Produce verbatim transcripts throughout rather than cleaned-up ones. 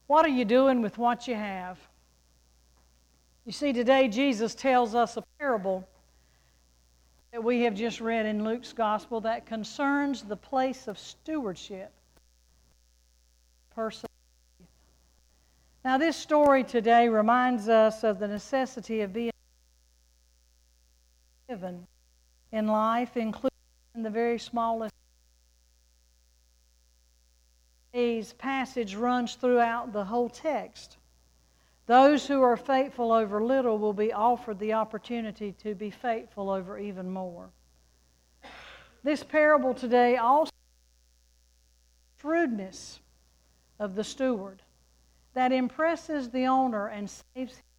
What are you doing with what you have? You see, today Jesus tells us a parable that we have just read in Luke's Gospel that concerns the place of stewardship. Person. Now, this story today reminds us of the necessity of being given in life, including in the very smallest. Today's passage runs throughout the whole text. Those who are faithful over little will be offered the opportunity to be faithful over even more. This parable today also shrewdness of the steward that impresses the owner and saves him.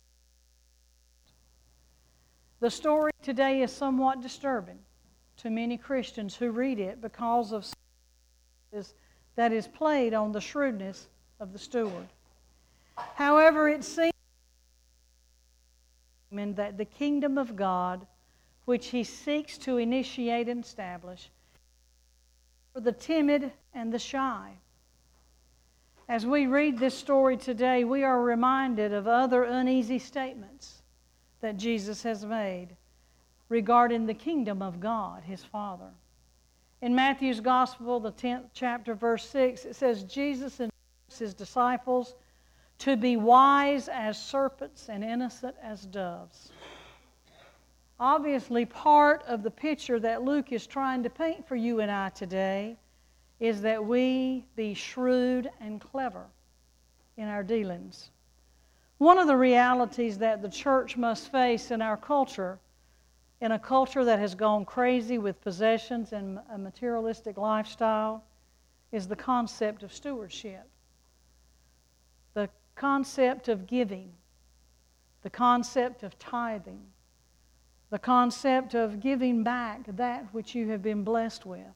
The story today is somewhat disturbing to many Christians who read it because of that is played on the shrewdness of the steward. However, it seems that the kingdom of God, which he seeks to initiate and establish, for the timid and the shy. As we read this story today, we are reminded of other uneasy statements that Jesus has made regarding the kingdom of God, his Father. In Matthew's Gospel, the tenth chapter, verse six, it says, Jesus instructs his disciples to be wise as serpents and innocent as doves. Obviously, part of the picture that Luke is trying to paint for you and I today is that we be shrewd and clever in our dealings. One of the realities that the church must face in our culture, in a culture that has gone crazy with possessions and a materialistic lifestyle, is the concept of stewardship. The concept of giving, the concept of tithing, the concept of giving back that which you have been blessed with.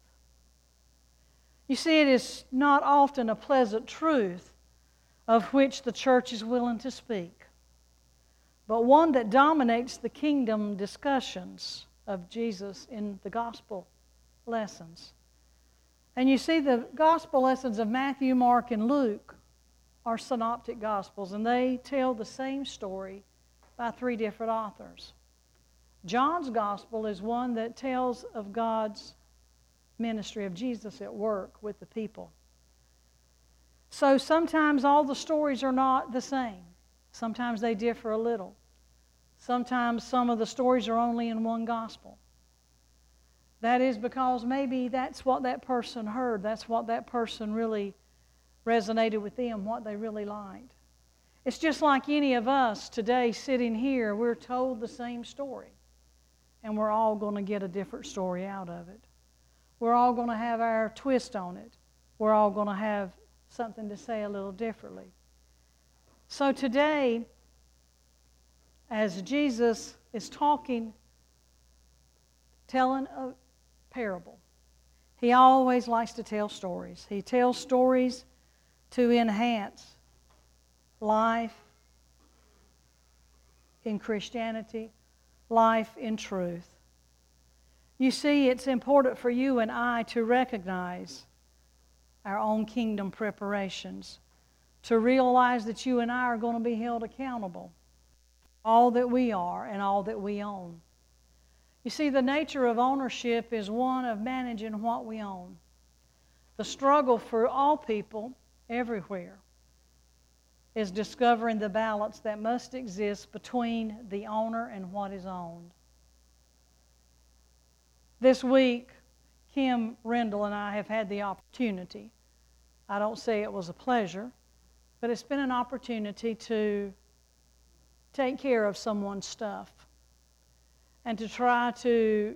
You see, it is not often a pleasant truth of which the church is willing to speak, but one that dominates the kingdom discussions of Jesus in the gospel lessons. And you see, the gospel lessons of Matthew, Mark, and Luke are synoptic gospels, and they tell the same story by three different authors. John's gospel is one that tells of God's ministry, of Jesus at work with the people. So sometimes all the stories are not the same. Sometimes they differ a little. Sometimes some of the stories are only in one gospel. That is because maybe that's what that person heard. That's what that person really resonated with them, what they really liked. It's just like any of us today sitting here, we're told the same story. And we're all going to get a different story out of it. We're all going to have our twist on it. We're all going to have something to say a little differently. So today, as Jesus is talking, telling a parable, he always likes to tell stories. He tells stories to enhance life in Christianity, life in truth. You see, it's important for you and I to recognize our own kingdom preparations, to realize that you and I are going to be held accountable, all that we are and all that we own. You see, the nature of ownership is one of managing what we own. The struggle for all people everywhere is discovering the balance that must exist between the owner and what is owned. This week, Kim Rendell and I have had the opportunity, I don't say it was a pleasure, but it's been an opportunity to take care of someone's stuff and to try to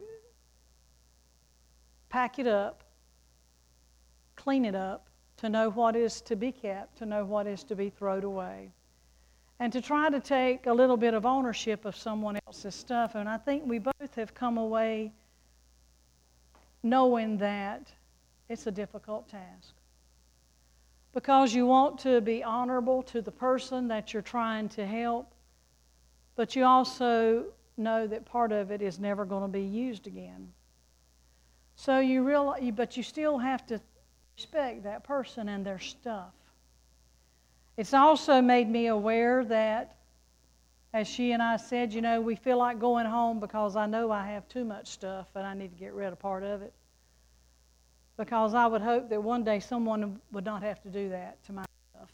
pack it up, clean it up, to know what is to be kept, to know what is to be thrown away, and to try to take a little bit of ownership of someone else's stuff. And I think we both have come away knowing that it's a difficult task. Because you want to be honorable to the person that you're trying to help, but you also know that part of it is never going to be used again. So you realize, but you still have to respect that person and their stuff. It's also made me aware that, as she and I said, you know, we feel like going home because I know I have too much stuff and I need to get rid of part of it. Because I would hope that one day someone would not have to do that to my stuff.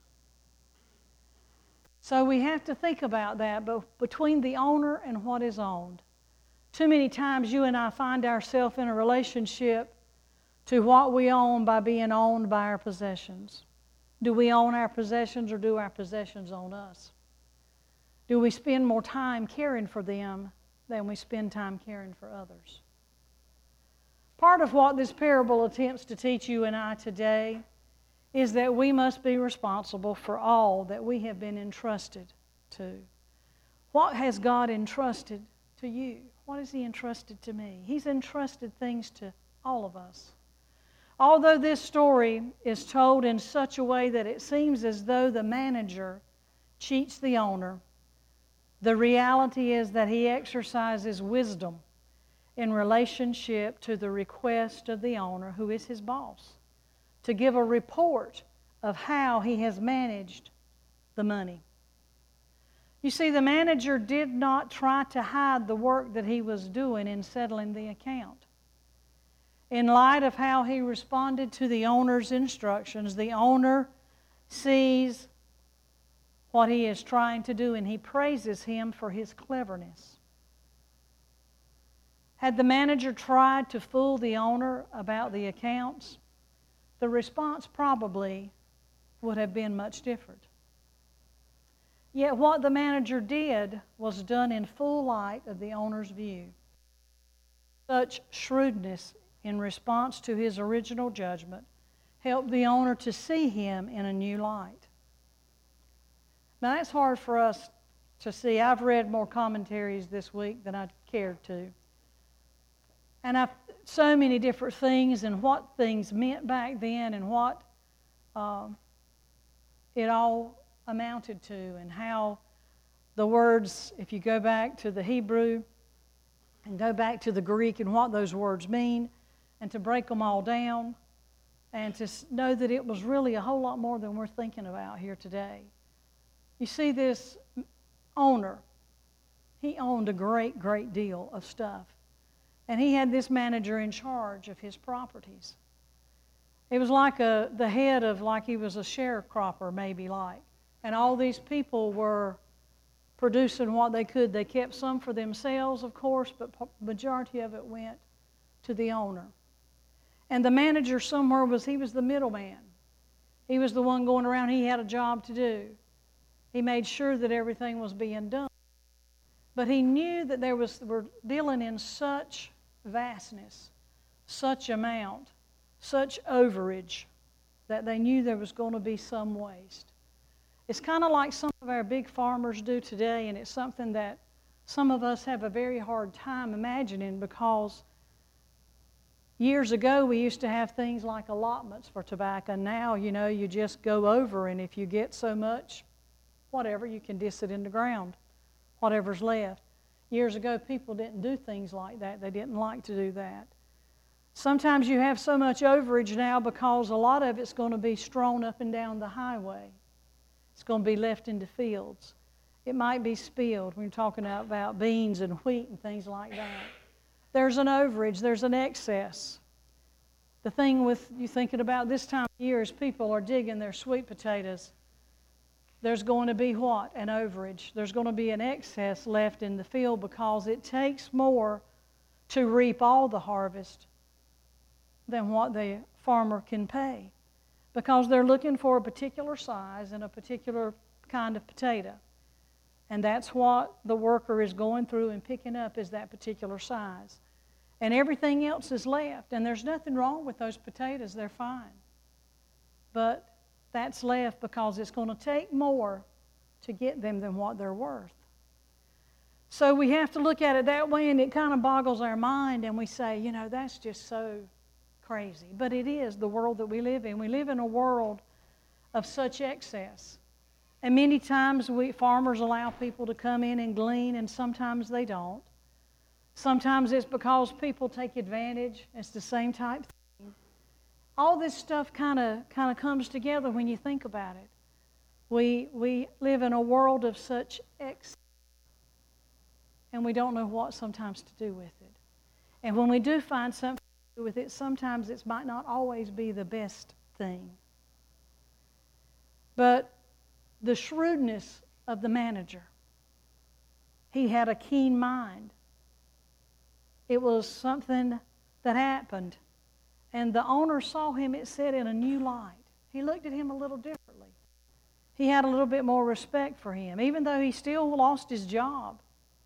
So we have to think about that, but between the owner and what is owned. Too many times you and I find ourselves in a relationship to what we own by being owned by our possessions. Do we own our possessions or do our possessions own us? Do we spend more time caring for them than we spend time caring for others? Part of what this parable attempts to teach you and I today is that we must be responsible for all that we have been entrusted to. What has God entrusted to you? What has He entrusted to me? He's entrusted things to all of us. Although this story is told in such a way that it seems as though the manager cheats the owner, the reality is that he exercises wisdom in relationship to the request of the owner, who is his boss, to give a report of how he has managed the money. You see, the manager did not try to hide the work that he was doing in settling the account. In light of how he responded to the owner's instructions, the owner sees what he is trying to do, and he praises him for his cleverness. Had the manager tried to fool the owner about the accounts, the response probably would have been much different. Yet what the manager did was done in full light of the owner's view. Such shrewdness in response to his original judgment helped the owner to see him in a new light. Now that's hard for us to see. I've read more commentaries this week than I cared to. And I've so many different things and what things meant back then and what uh, it all amounted to, and how the words, if you go back to the Hebrew and go back to the Greek and what those words mean, and to break them all down and to know that it was really a whole lot more than we're thinking about here today. You see, this owner, he owned a great, great deal of stuff. And he had this manager in charge of his properties. It was like a, the head of, like he was a sharecropper, maybe like. And all these people were producing what they could. They kept some for themselves, of course, but the majority of it went to the owner. And the manager somewhere was, he was the middleman. He was the one going around. He had a job to do. He made sure that everything was being done. But he knew that there was, we're dealing in such vastness, such amount, such overage, that they knew there was going to be some waste. It's kind of like some of our big farmers do today, and it's something that some of us have a very hard time imagining, because years ago we used to have things like allotments for tobacco. Now, you know, you just go over, and if you get so much, whatever, you can diss it in the ground, whatever's left. Years ago, people didn't do things like that. They didn't like to do that. Sometimes you have so much overage now because a lot of it's going to be strewn up and down the highway. It's going to be left in the fields. It might be spilled when you're talking about beans and wheat and things like that. There's an overage. There's an excess. The thing with you thinking about this time of year is people are digging their sweet potatoes. There's going to be what? An overage. There's going to be an excess left in the field, because it takes more to reap all the harvest than what the farmer can pay, because they're looking for a particular size and a particular kind of potato. And that's what the worker is going through and picking up, is that particular size. And everything else is left. And there's nothing wrong with those potatoes. They're fine. But that's left because it's going to take more to get them than what they're worth. So we have to look at it that way, and it kind of boggles our mind, and we say, you know, that's just so crazy. But it is the world that we live in. We live in a world of such excess. And many times we farmers allow people to come in and glean, and sometimes they don't. Sometimes it's because people take advantage. It's the same type thing. All this stuff kind of kind of comes together when you think about it. We, we live in a world of such excess, and we don't know what sometimes to do with it. And when we do find something to do with it, sometimes it might not always be the best thing. But the shrewdness of the manager, he had a keen mind. It was something that happened. And the owner saw him, it said, in a new light. He looked at him a little differently. He had a little bit more respect for him, even though he still lost his job.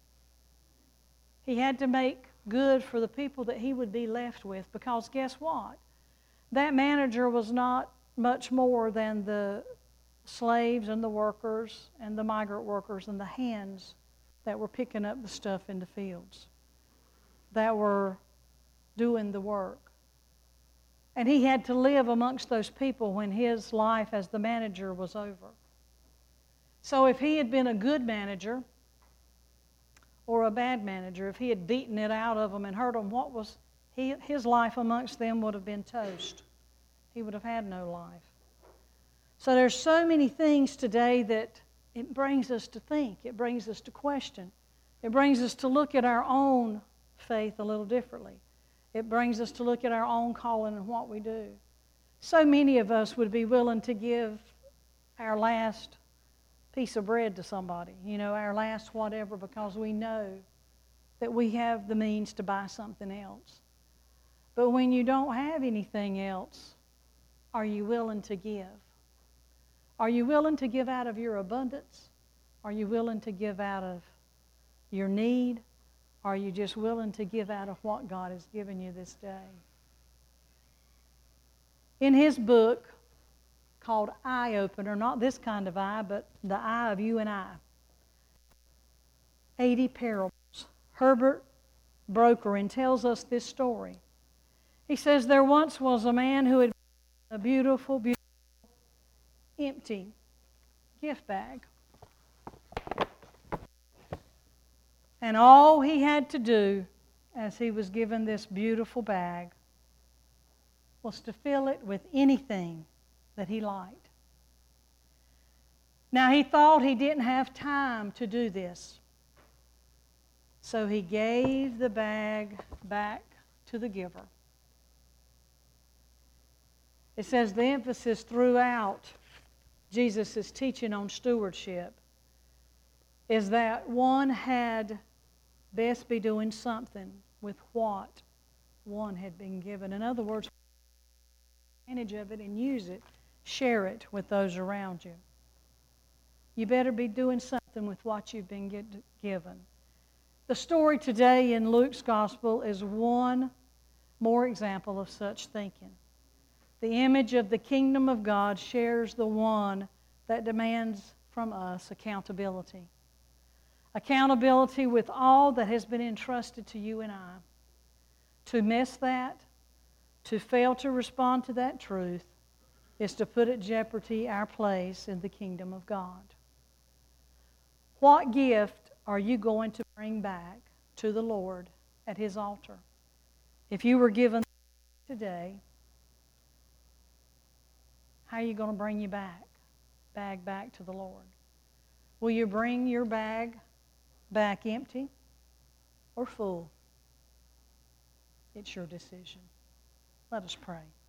He had to make good for the people that he would be left with, because guess what? That manager was not much more than the slaves and the workers and the migrant workers and the hands that were picking up the stuff in the fields, that were doing the work. And he had to live amongst those people when his life as the manager was over. So if he had been a good manager or a bad manager, if he had beaten it out of them and hurt them, what was he, his life amongst them would have been toast. He would have had no life. So there's so many things today that it brings us to think. It brings us to question. It brings us to look at our own faith a little differently. It brings us to look at our own calling and what we do. So many of us would be willing to give our last piece of bread to somebody, you know, our last whatever, because we know that we have the means to buy something else. But when you don't have anything else, are you willing to give? Are you willing to give out of your abundance? Are you willing to give out of your need? Are you just willing to give out of what God has given you this day? In his book called Eye Opener, not this kind of eye, but the eye of you and I, eighty parables, Herbert Brokerin tells us this story. He says, there once was a man who had a beautiful, beautiful, empty gift bag. And all he had to do as he was given this beautiful bag was to fill it with anything that he liked. Now he thought he didn't have time to do this. So he gave the bag back to the giver. It says the emphasis throughout Jesus' teaching on stewardship is that one had best be doing something with what one had been given. In other words, take advantage of it and use it. Share it with those around you. You better be doing something with what you've been get, given. The story today in Luke's Gospel is one more example of such thinking. The image of the kingdom of God shares the one that demands from us accountability. Accountability with all that has been entrusted to you and I. To miss that, to fail to respond to that truth, is to put at jeopardy our place in the kingdom of God. What gift are you going to bring back to the Lord at His altar? If you were given today, how are you going to bring your back, bag back to the Lord? Will you bring your bag back empty or full? It's your decision. Let us pray.